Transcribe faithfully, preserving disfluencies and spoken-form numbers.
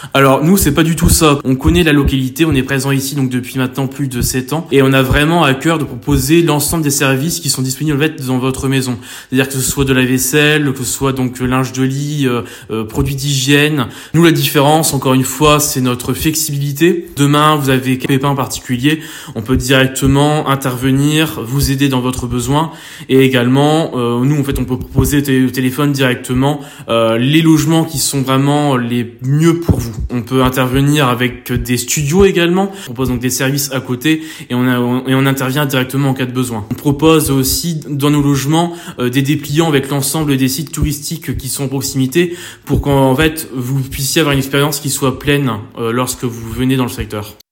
Alors nous, c'est pas du tout ça. On connaît la localité, on est présent ici donc depuis maintenant plus de sept ans et on a vraiment à cœur de proposer l'ensemble des services qui sont disponibles en fait dans votre maison. C'est-à-dire que ce soit de la vaisselle, que ce soit donc linge de lit, euh, euh, produits d'hygiène. Nous, la différence, encore une fois, c'est notre flexibilité. Demain, vous avez un pépin particulier, on peut directement intervenir, vous aider dans votre besoin et également, euh, nous en fait, on peut proposer au, t- au téléphone directement euh, les logements qui sont vraiment les mieux pour vous. On peut intervenir avec des studios également. On propose donc des services à côté et on, a, on, et on intervient directement en cas de besoin. On propose aussi dans nos logements euh, des dépliants avec l'ensemble des sites touristiques qui sont à proximité pour qu'en fait vous puissiez avoir une expérience qui soit pleine euh, lorsque vous venez dans le secteur.